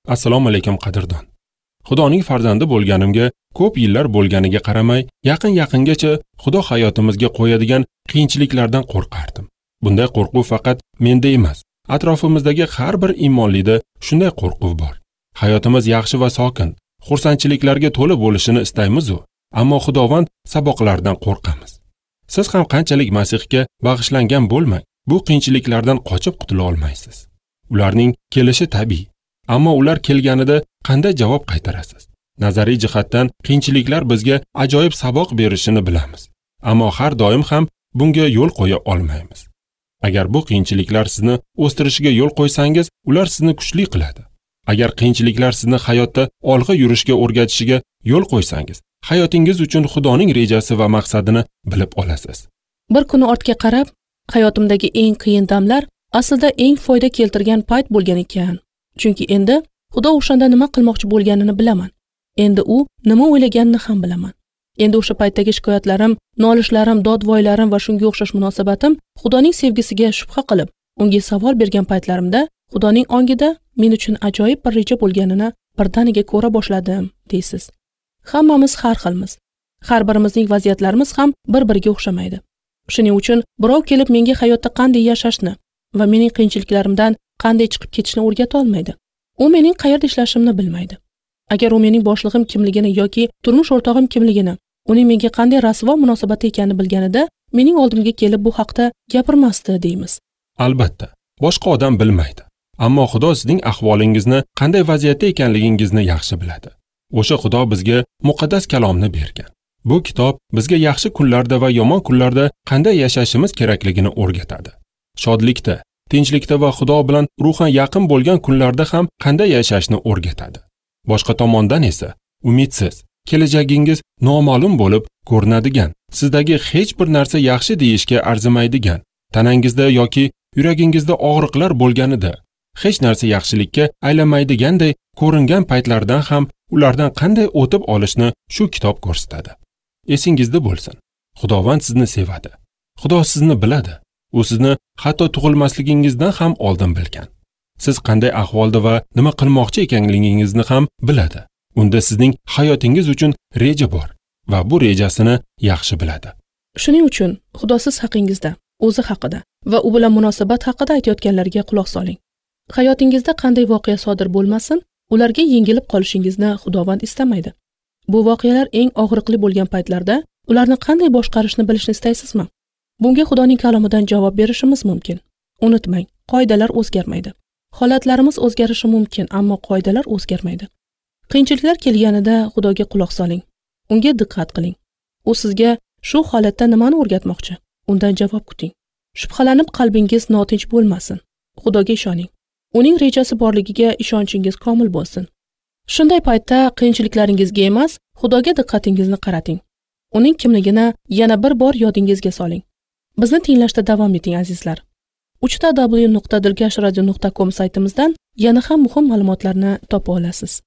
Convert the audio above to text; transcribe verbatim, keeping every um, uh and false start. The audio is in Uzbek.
Assalomu alaykum qadrdon. Xudoning farzandi bo'lganimga ko'p yillar bo'lganiga qaramay, yaqin-yaqingacha Xudo hayotimizga qo'yadigan qiyinchiliklardan qo'rqardim. Bunday qo'rquv faqat menda emas, atrofimizdagi har bir iymonlida shunday qo'rquv bor. Hayotimiz yaxshi va sokin, xursandchiliklarga to'la bo'lishini istaymiz-u, ammo Xudovand saboqlardan qo'rqamiz. Siz ham qanchalik Masihga bag'ishlangan bo'lmang, bu qiyinchiliklardan qochib qutula olmaysiz. Ularning kelishi tabiiy, ammo ular kelganida qanday javob qaytarasiz? Nazariy jihatdan qiyinchiliklar bizga ajoyib saboq berishini bilamiz, ammo har doim ham bunga yo'l qo'ya olmaymiz. Agar bu qiyinchiliklar sizni o'stirishiga yo'l qo'ysangiz, ular sizni kuchli qiladi. Agar qiyinchiliklar sizni hayotda olg'a yurishga o'rgatishiga yo'l qo'ysangiz, hayotingiz uchun Xudoning rejasi va maqsadini bilib olasiz. Bir kuni ortga qarab, hayotimdagi eng qiyin damlar aslida eng foyda keltirgan payt bo'lgan ekan. Chunki endi Xudo o'shanda nima qilmoqchi bo'lganini bilaman. Endi u nima o'ylaganini ham bilaman. Endi o'sha paytdagi shikoyatlarim, nolishlarim, dodvoylarim va shunga o'xshash munosabatim Xudoning sevgisiga shubha qilib, unga savol bergan paytlarimda Xudoning ongida men uchun ajoyib bir reja bo'lganini birdaniga ko'ra boshladim, deysiz. Hammamiz har xilmiz. Har birimizning vaziyatlarimiz ham bir-biriga o'xshamaydi. Shuning uchun birov kelib menga hayotda qanday yashashni va mening qiyinchiliklarimdan qanday chiqib ketishni o'rgata olmaydi. U mening qayerda ishlashimni bilmaydi. Agar u mening boshlig'im kimligini yoki turmush o'rtog'im kimligini, uning menga qanday rasvo munosabati ekanini bilganida, mening oldimga kelib bu haqda gapirmasdi, deymiz. Albatta, boshqa odam bilmaydi. Ammo Xudo sizning ahvolingizni, qanday vaziyatda ekanligingizni yaxshi biladi. O'sha Xudo bizga muqaddas kalomni bergan. Bu kitob bizga yaxshi kunlarda va yomon kunlarda qanday yashashimiz kerakligini o'rgatadi. Shodlikda, tinchlikda va Xudo bilan ruhan yaqin bo'lgan kunlarda ham qanday yashashni o'rgatadi. Boshqa tomondan esa umidsiz, kelajagingiz noma'lum bo'lib ko'rinadigan, sizdagi hech bir narsa yaxshi deyishga arzimaydigan, tanangizda yoki yuragingizda og'riqlar bo'lganida, hech narsa yaxshilikka aylanmaydiganday ko'ringan paytlardan ham ulardan qanday o'tib olishni shu kitob ko'rsatadi. Esingizda bo'lsin, Xudovand sizni sevadi. Xudo sizni biladi. U sizni hatto tug'ilmasligingizdan ham oldin bilgan. Siz qanday ahvolda va nima qilmoqchi ekanligingizni ham biladi. Unda sizning hayotingiz uchun reja bor va bu rejasini yaxshi biladi. Shuning uchun Xudo siz haqingizda, o'zi haqida va u bilan munosabat haqida aytayotganlarga quloq soling. Hayotingizda qanday voqea sodir bo'lmasin, ularga yengilib qolishingizni Xudovand istamaydi. Bu voqealar eng og'riqli bo'lgan paytlarda ularni qanday boshqarishni bilishni istaysizmi? Bunga Xudoning kalomidan javob berishimiz mumkin. Unutmang, qoidalar o'zgarmaydi. Holatlarimiz o'zgarishi mumkin, ammo qoidalar o'zgarmaydi. Qiyinchiliklar kelganida Xudoga quloq soling. Unga diqqat qiling. U sizga shu holatda nimani o'rgatmoqchi? Undan javob kuting. Shubhalanib qalbingiz notinch bo'lmasin. Xudoga ishoning. Uning rejasi borligiga ishonchingiz komil bo'lsin. Shunday paytda qiyinchiliklaringizga emas, Xudoga diqqatingizni qarating. Uning kimligini yana bir bor yodingizga soling. Bizni tinglashda davom eting azizlar. uch w nuqta dilkashradio nuqta com saytimizdan yana ham muhim ma'lumotlarni topa olasiz.